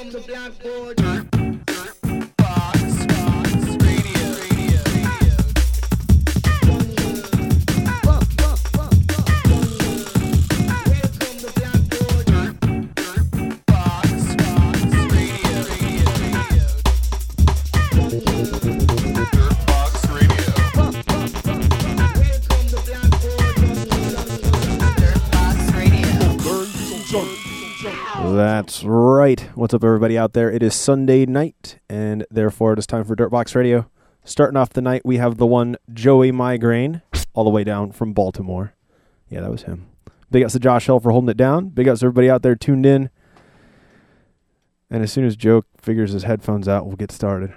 That's right. What's up, everybody out there? It is Sunday night, and therefore it is time for Dirtbox Radio. Starting off the night, we have the one Joey Migraine, all the way down from Baltimore. Yeah, that was him. Big ups to Josh Hill for holding it down. Big ups to everybody out there tuned in. And as soon as Joe figures his headphones out, we'll get started.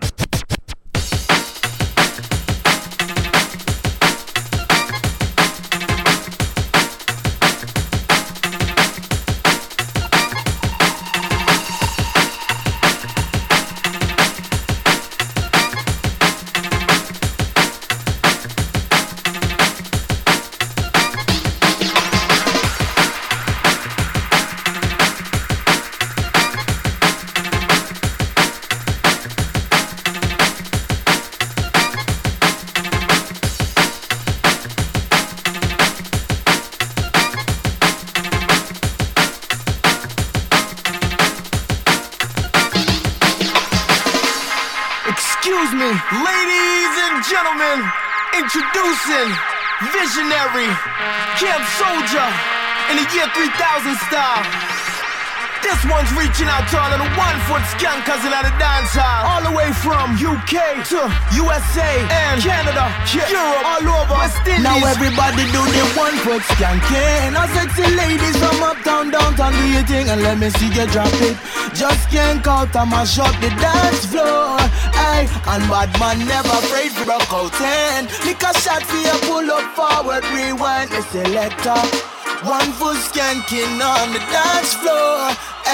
Introducing Visionary Camp Soldier in the year 3000 style. This one's reaching out to all of the 1-foot skunk cousin of the dance hall, all the way from UK to USA and Canada, Europe, all over West Indies. Now everybody do the 1-foot skanking. Now sexy ladies from uptown, downtown, do your thing and let me see you drop it. Just can't out and mash up the dance floor. Aye, and bad man never afraid to rock out and lick a shot for you, pull up forward, rewind the selector. 1-foot skanking on the dance floor.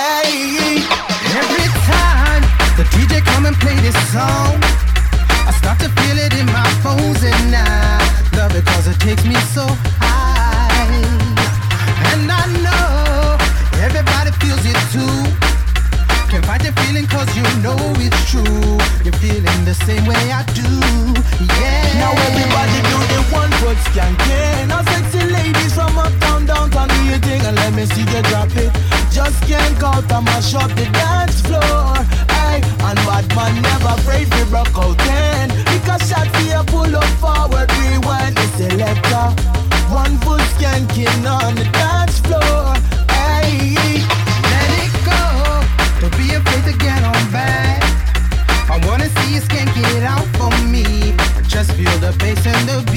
Ay. Every time the DJ come and play this song, I start to feel it in my bones, and I love it cause it takes me so high. And I know everybody feels it too. Can't fight the feeling cause you know it's true. You're feeling the same way I do, yeah. Now everybody do the 1-foot skanking. Now sexy ladies from uptown, downtown, do your thing and let me see you drop it. Just can't out and mash up the dance floor. Aye, and bad man never afraid to rock out and pick a shot for you, pull up forward, rewind the selector. 1-foot skanking on the dance floor. Aye, let it go. Don't be afraid to get on back. I wanna see you skank it out for me. Just feel the bass and the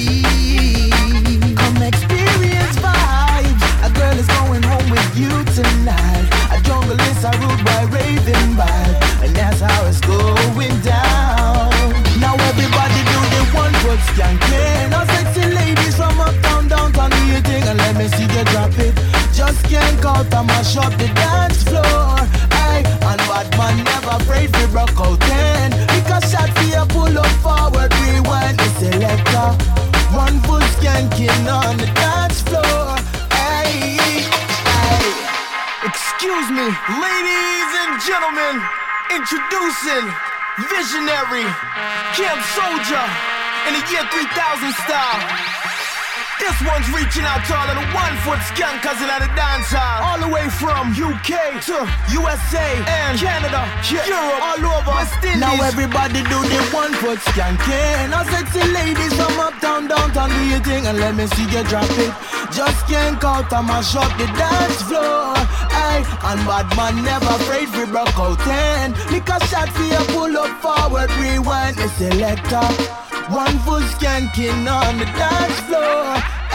beat. Come experience vibes. A girl is going home with you tonight. A jungle is a rude boy raving vibe, and that's how it's going down. Now everybody do the 1-foot skanking. Now sexy ladies from uptown, downtown, do your thing and let me see you drop it. Just can't out and mash up the dance floor. Aye, and bad man never afraid to rock out and pick a shot for you, pull up forward, rewind the selector. 1-foot skanking on the dance floor. Aye, aye. Excuse me, ladies and gentlemen, introducing Visionary Camp Soldier in the year 3000 style. This one's reaching out to all of the 1-foot skunk cousin of the dance hall, all the way from UK to USA and Canada, Europe, all over West Indies. Now everybody do the 1-foot skanking. Now sexy ladies from uptown, downtown, do your thing and let me see you drop it. Just can't out and mash up the dance floor. Aye, and bad man never afraid to rock out and lick a shot for you, pull up forward, rewind the selector. 1-foot skanking on the dance floor.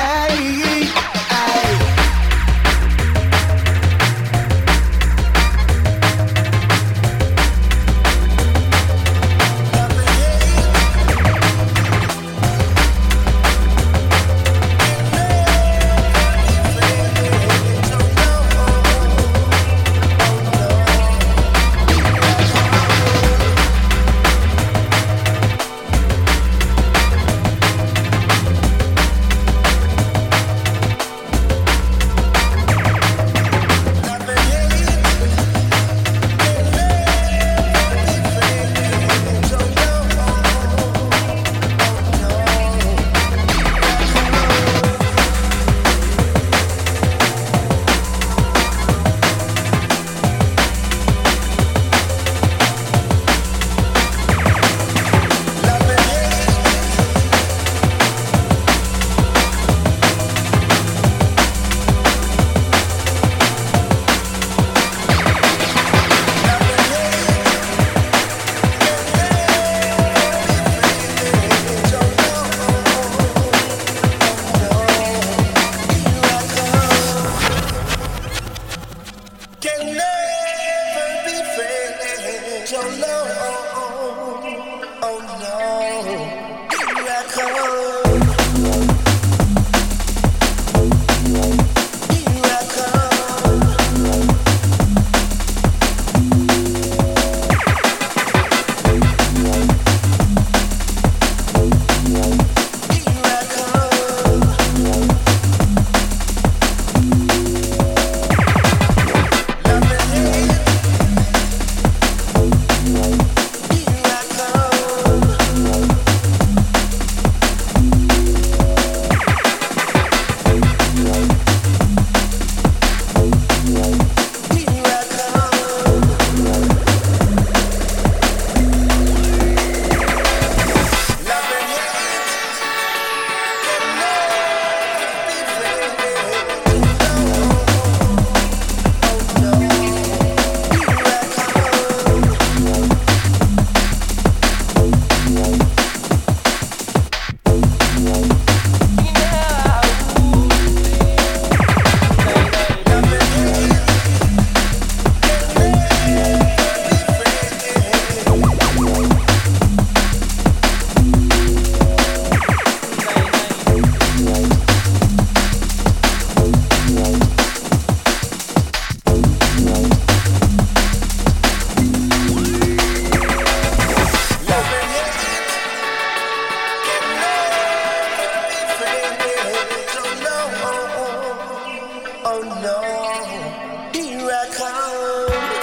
Ay, ay. no, here I come.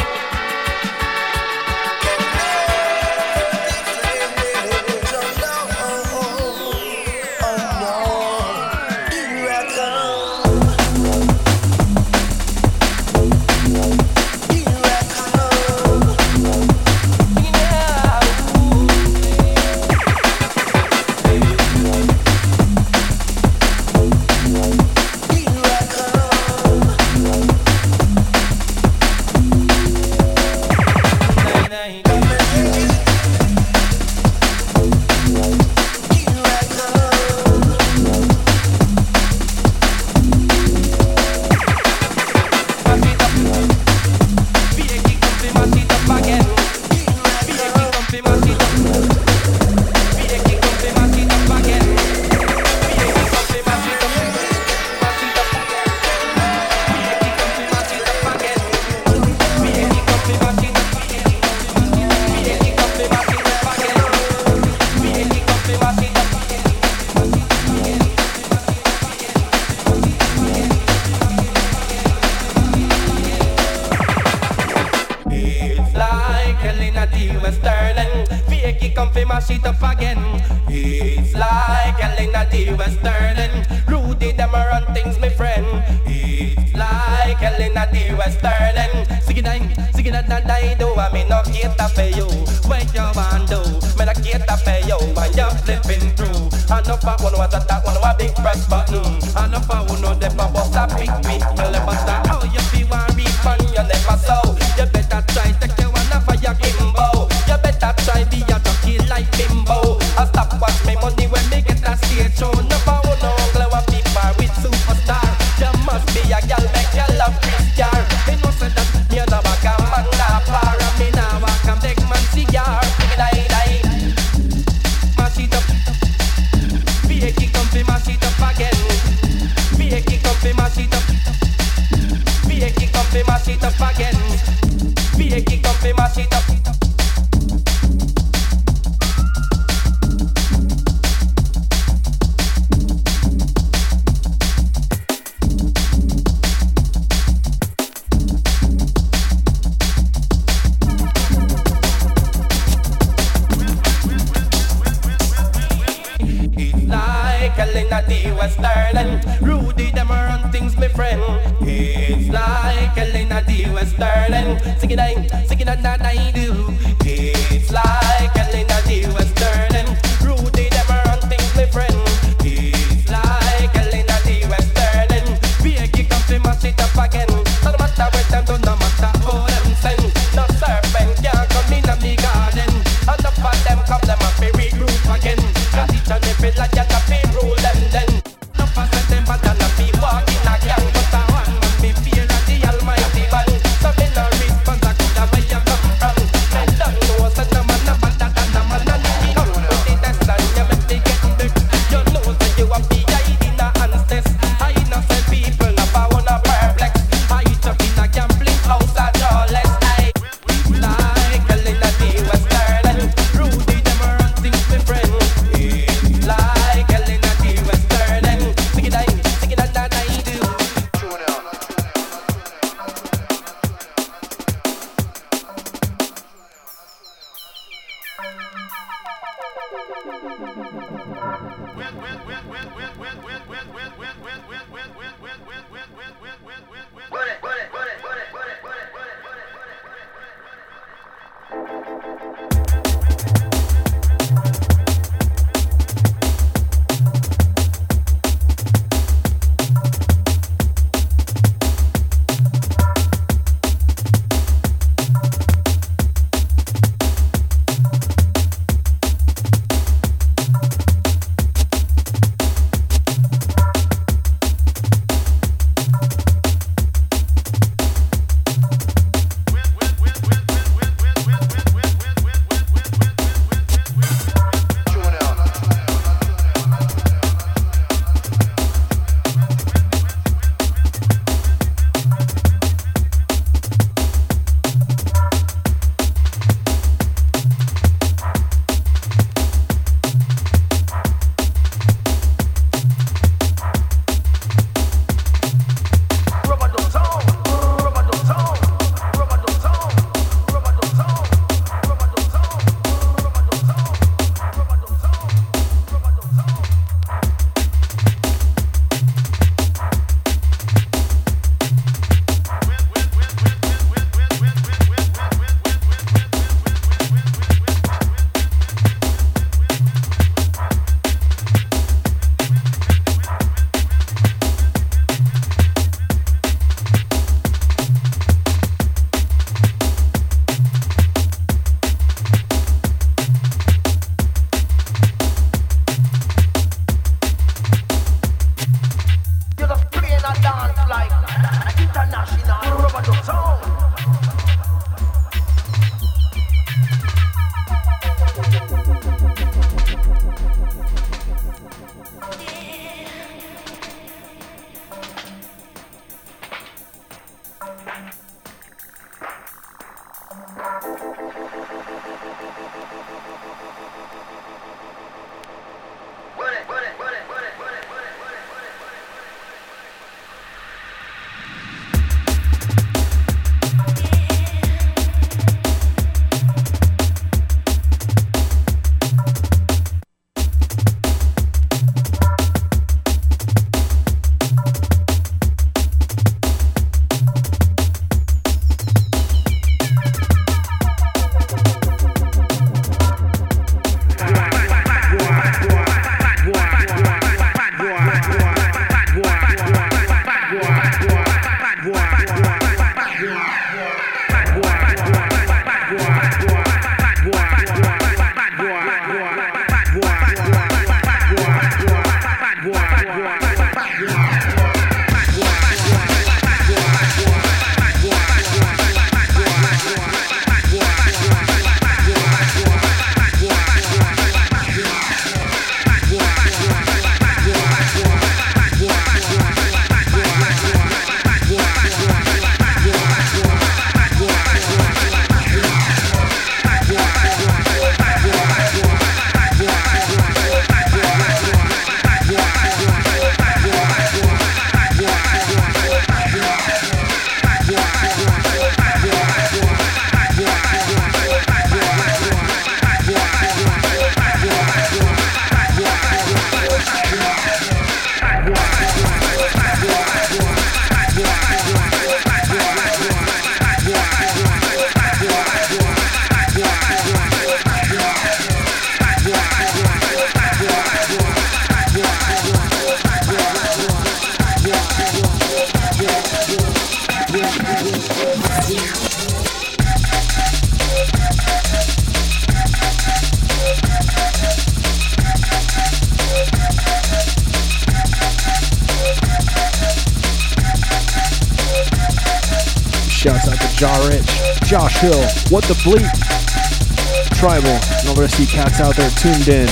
Shouts out to Jar Rich, Josh Hill, What the Bleep, Tribal, and all the rest of you cats out there tuned in.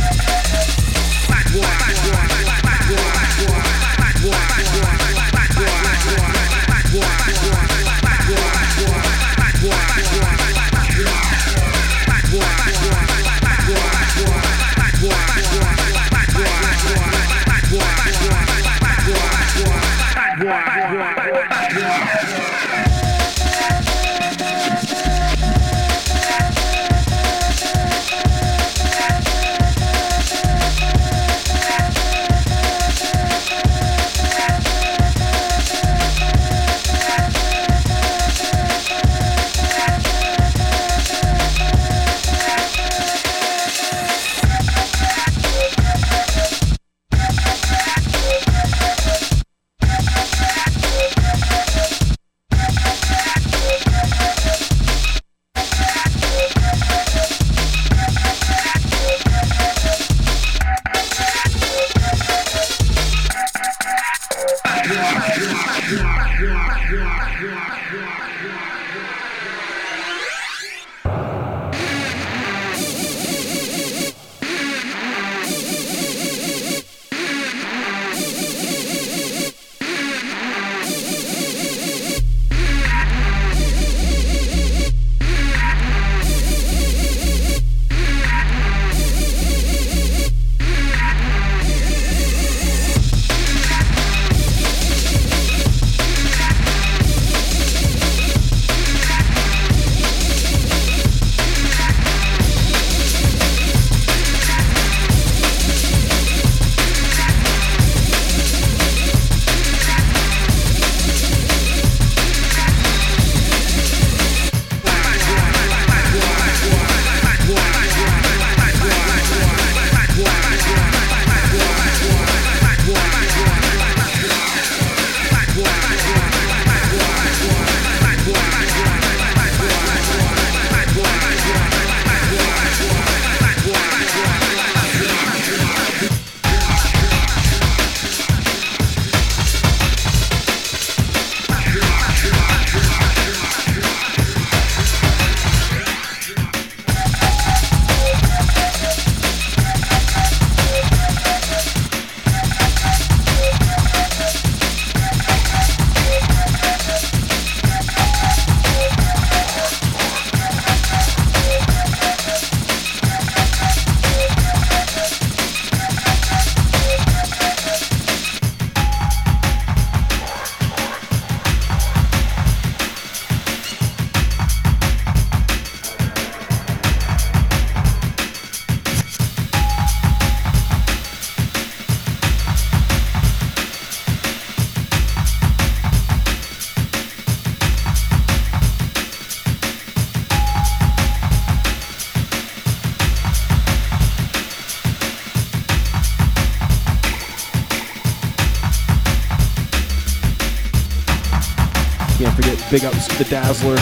Big ups to the Dazzler.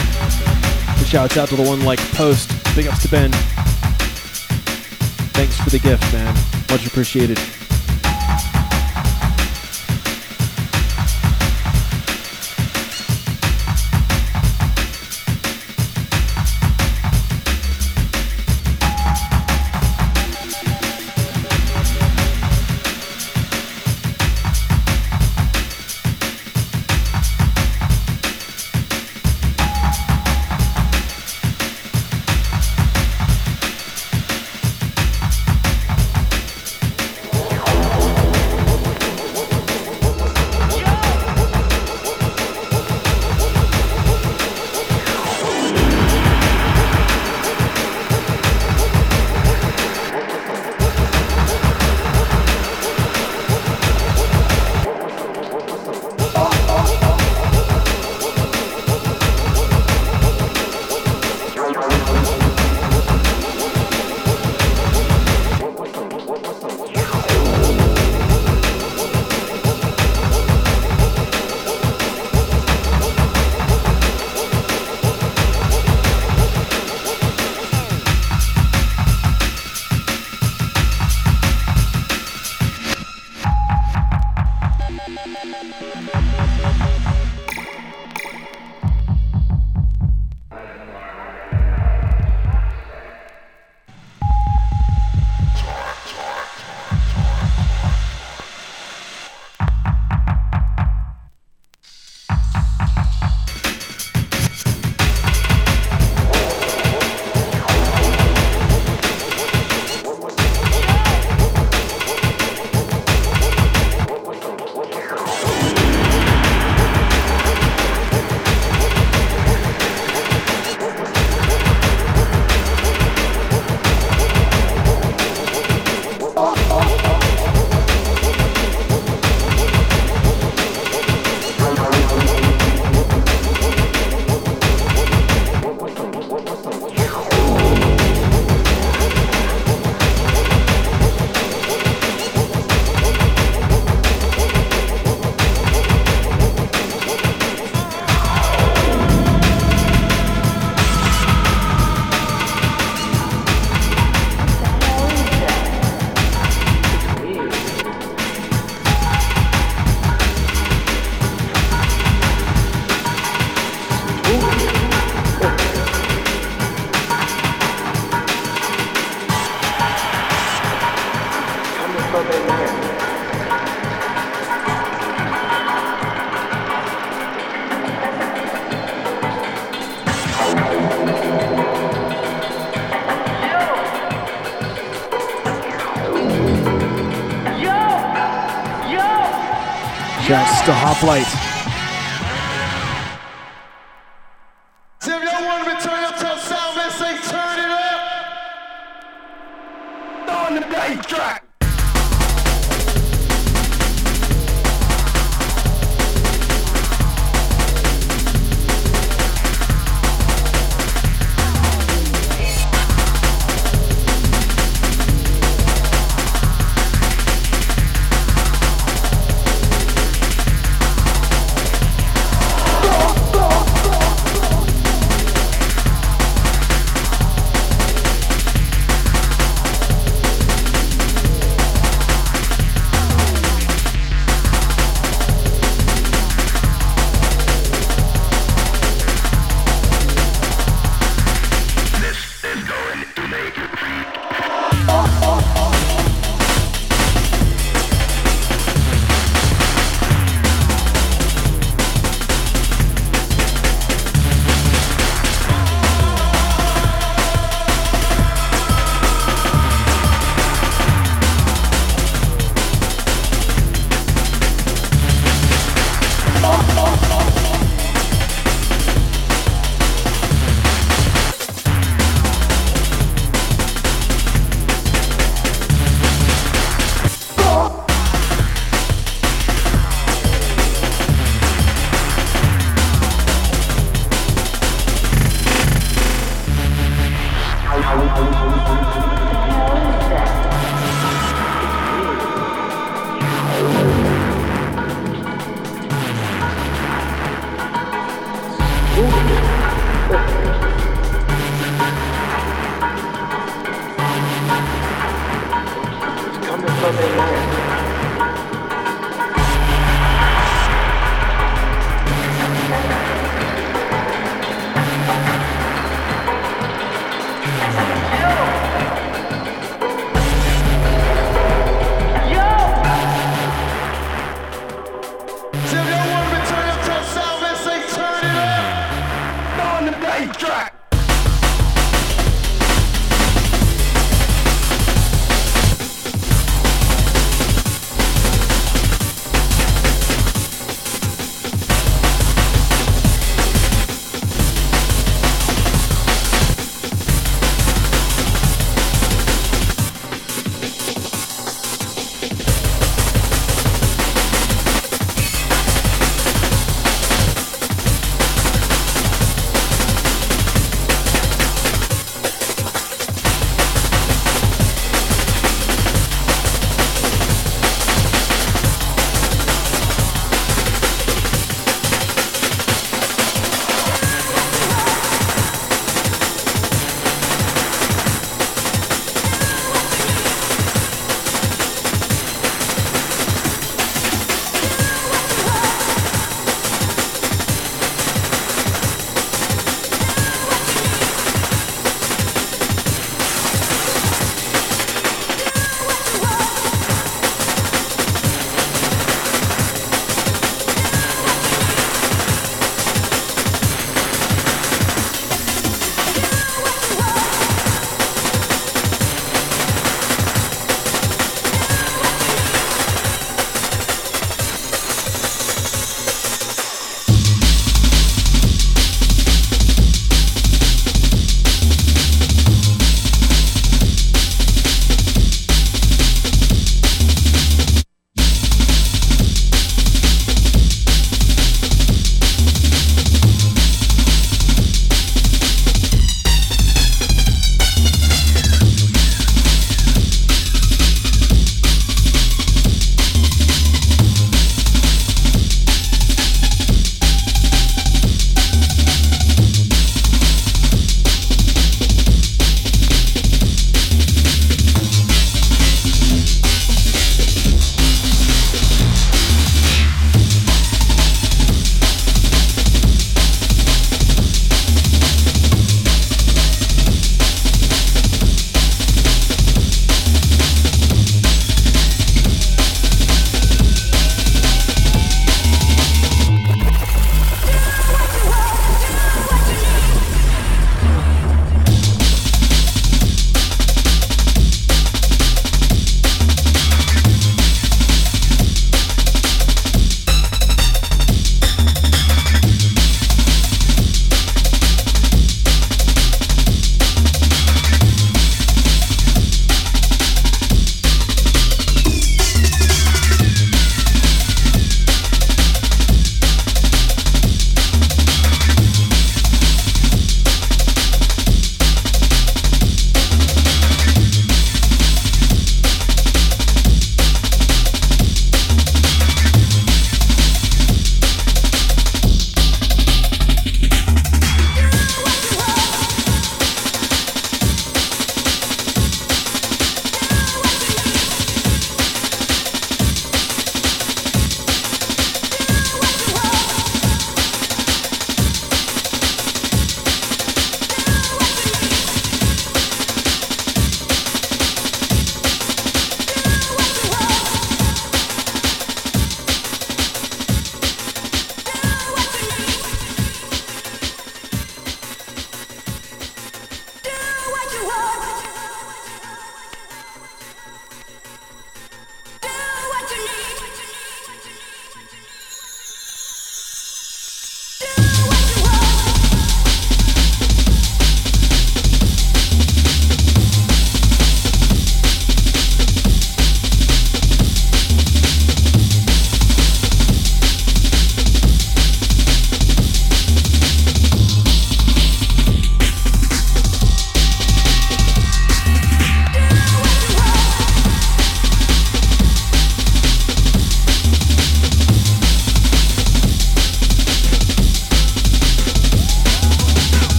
And shouts out to the one like Post. Big ups to Ben. Thanks for the gift, man. Much appreciated. Shouts to Hoplite. So if y'all want to turn up to a sound, let's say turn it up. On the bass track.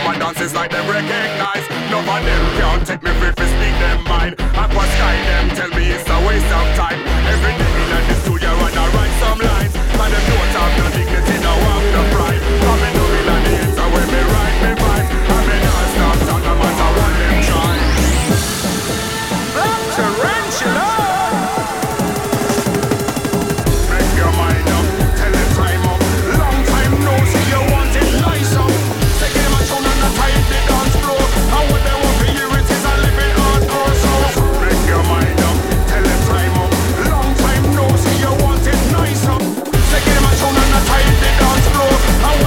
my dances like them recognize. None of them can't take me free to speak them mind. Aqua Sky them tell me it's a waste of time. Every day in the studio and I write some lines. And them don't have no dignity, no have no pride. Coming to me like the answer when me write me vibe. And me not stop talk no matter what them try. Black Tarantula. Make your mind up, tell it time up. Long time no see you want it nice up. Say game a tune and a tight the dance floor. And what they want for you it is a living hardcore. So make your mind up, tell it time up. Long time no see you want it nice up. Say game a tune and a tight the dance floor. And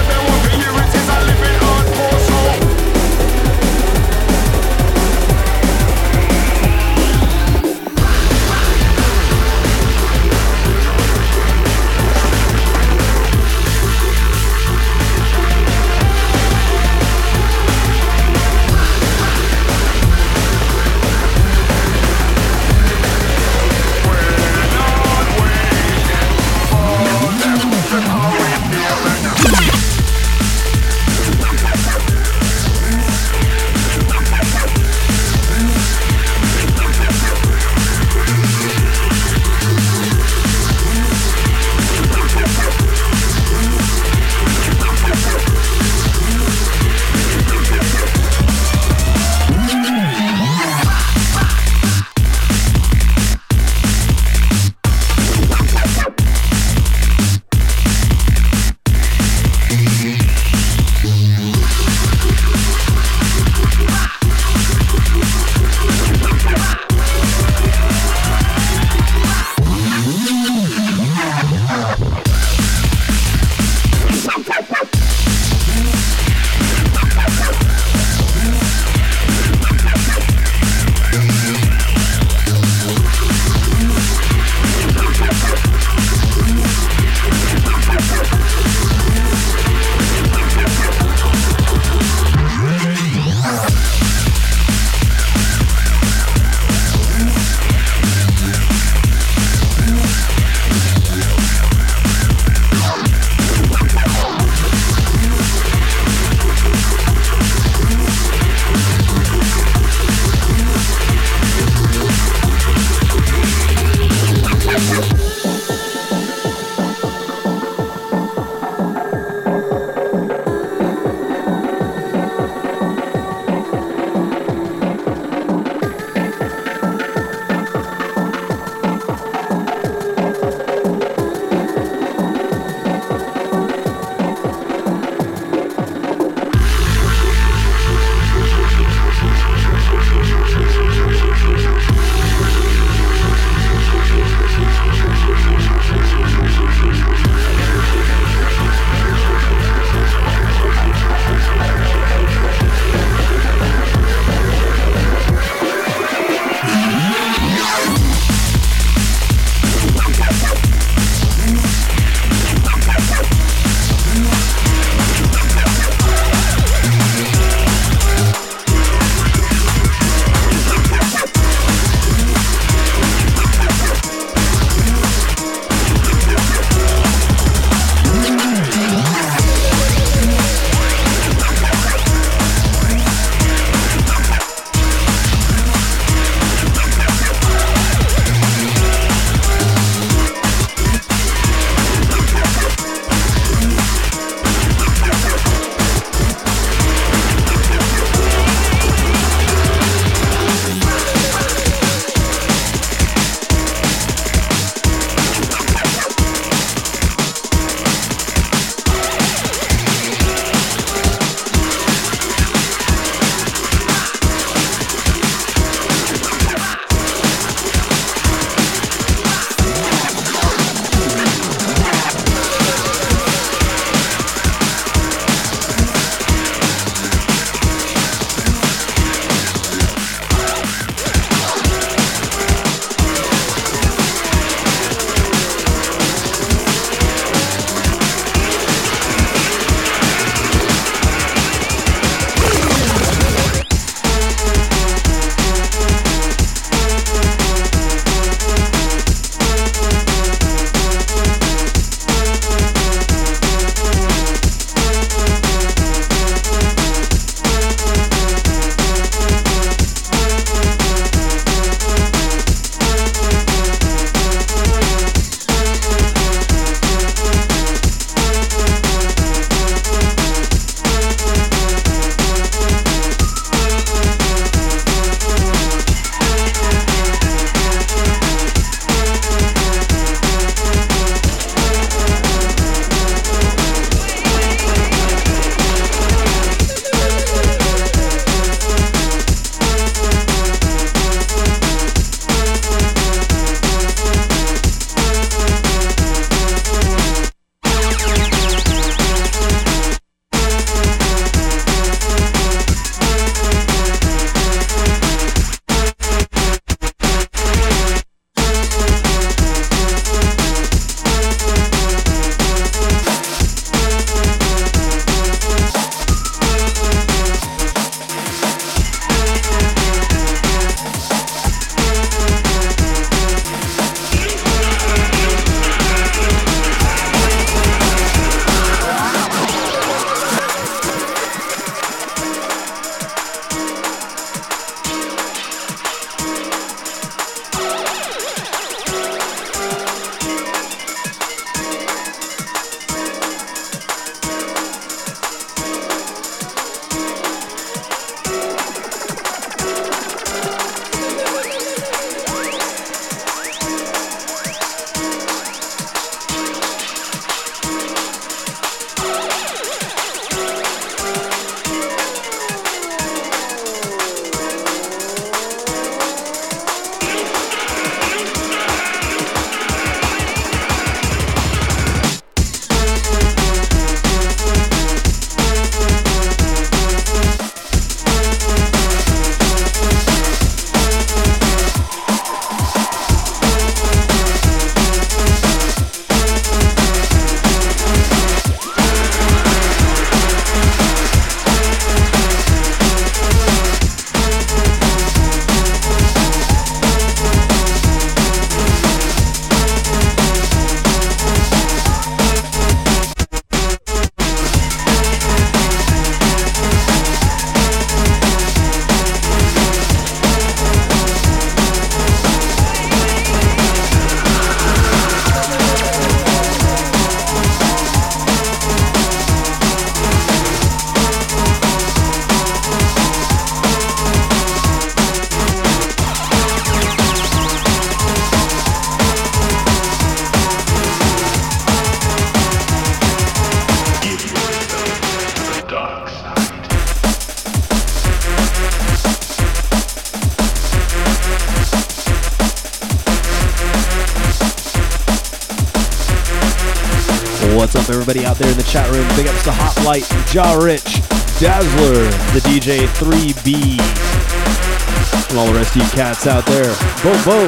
What's up, everybody out there in the chat room? Big ups to Hot Light, Ja Rich, Dazzler, the DJ 3B, and all the rest of you cats out there. Bo.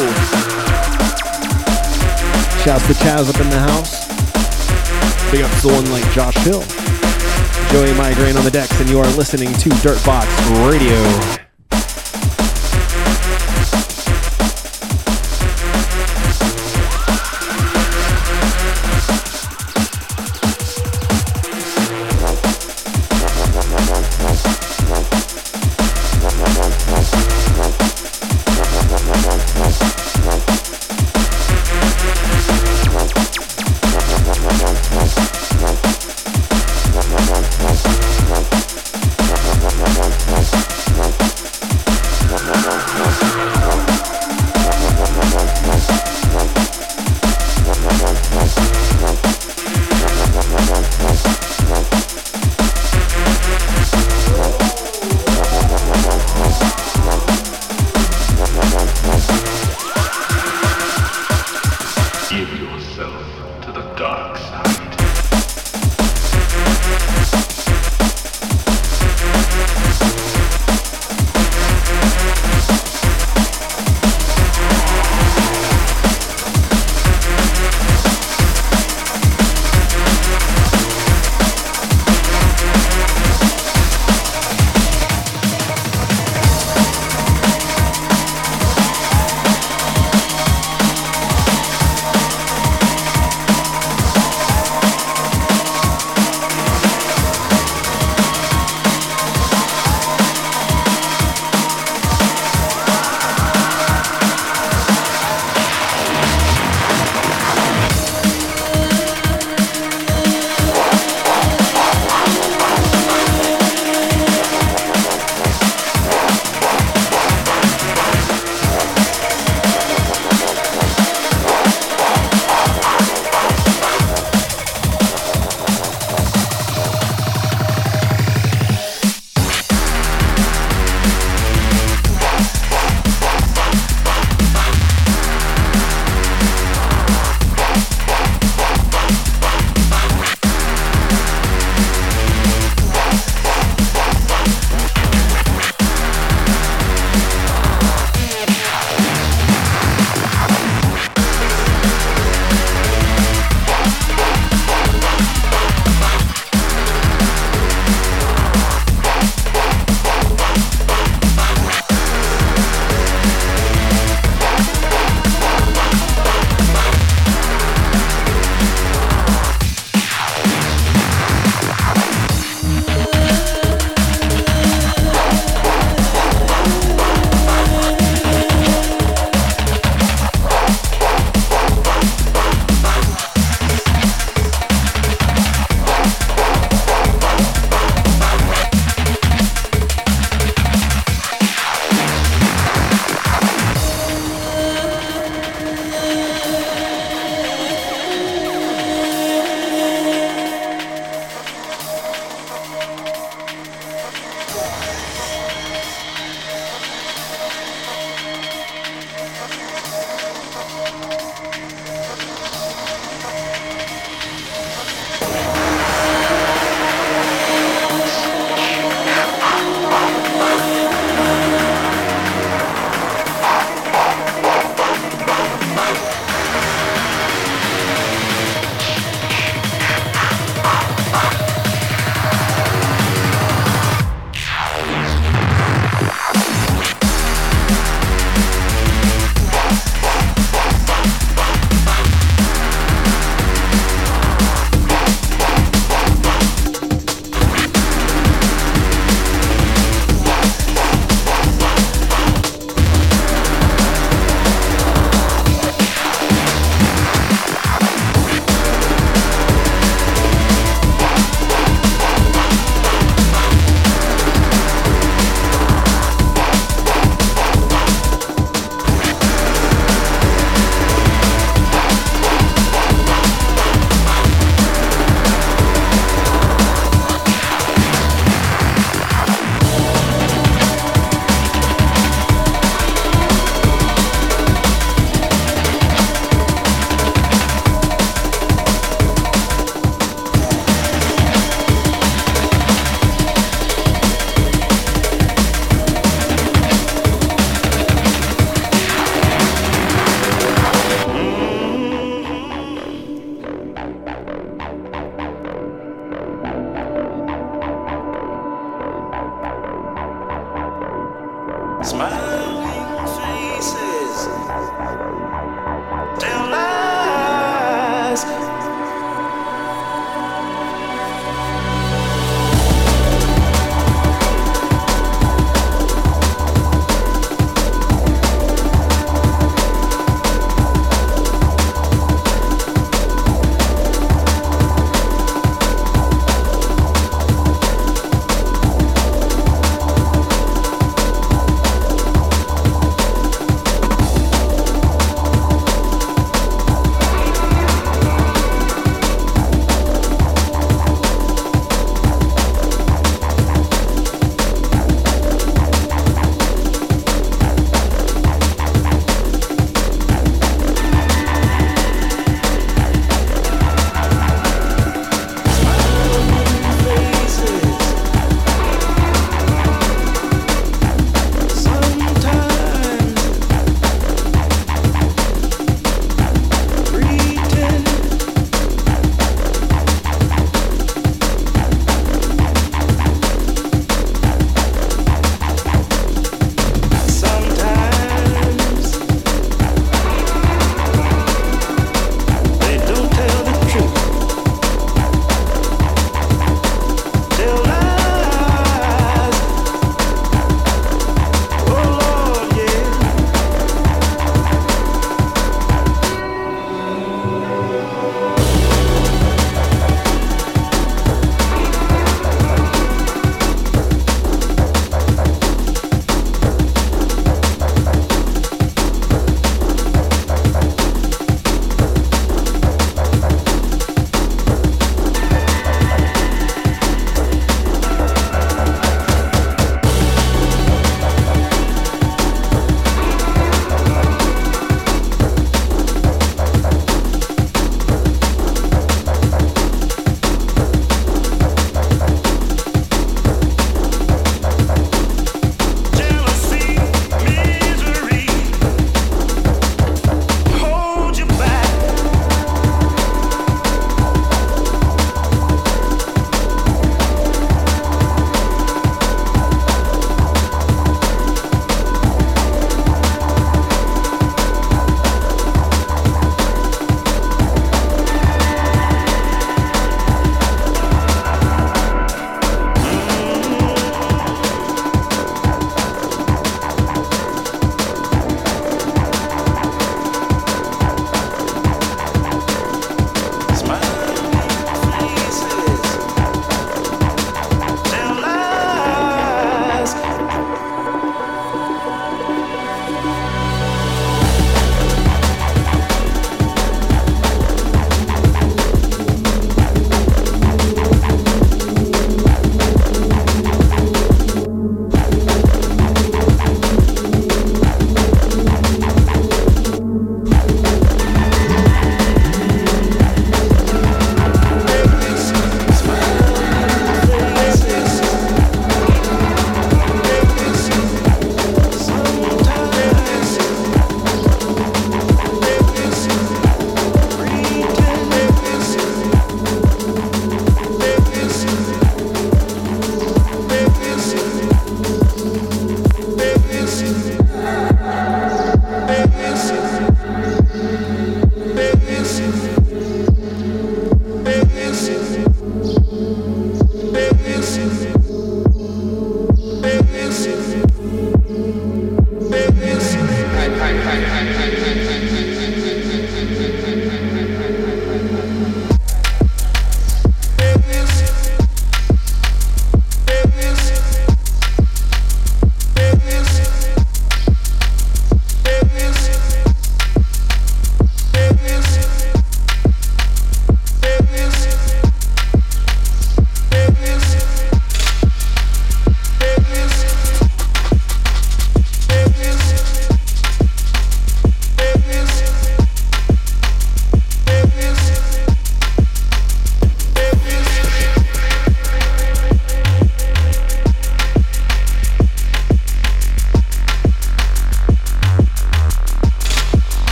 Shouts to Chaz up in the house. Big ups to one like Josh Hill. Joey Migraine on the decks, and you are listening to Dirtbox Radio.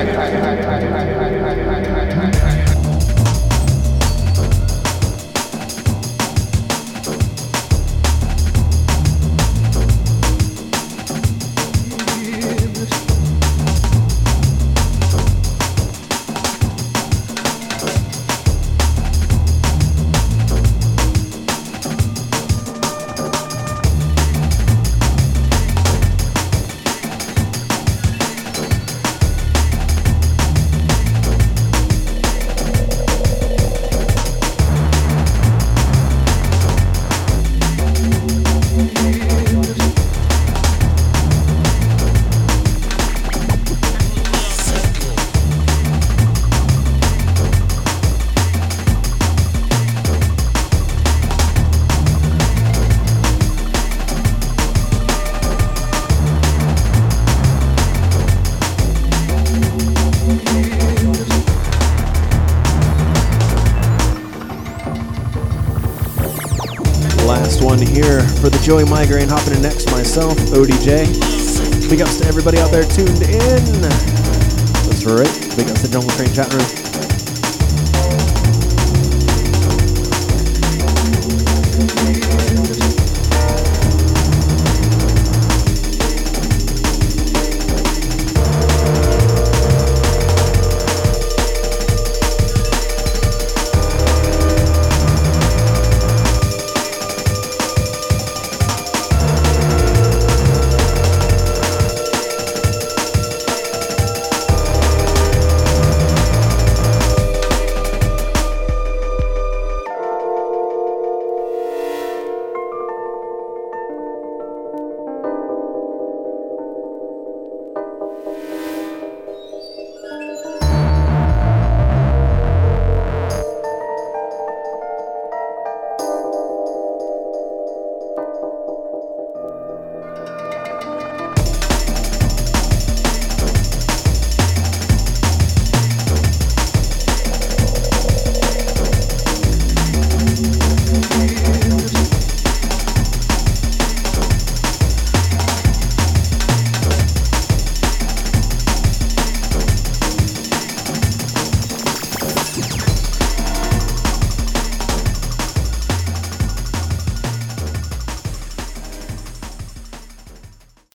Here for the Joey Migraine, hopping in next, myself, ODJ. Big ups to everybody out there tuned in. That's right. Big ups to Jungle Train chat room.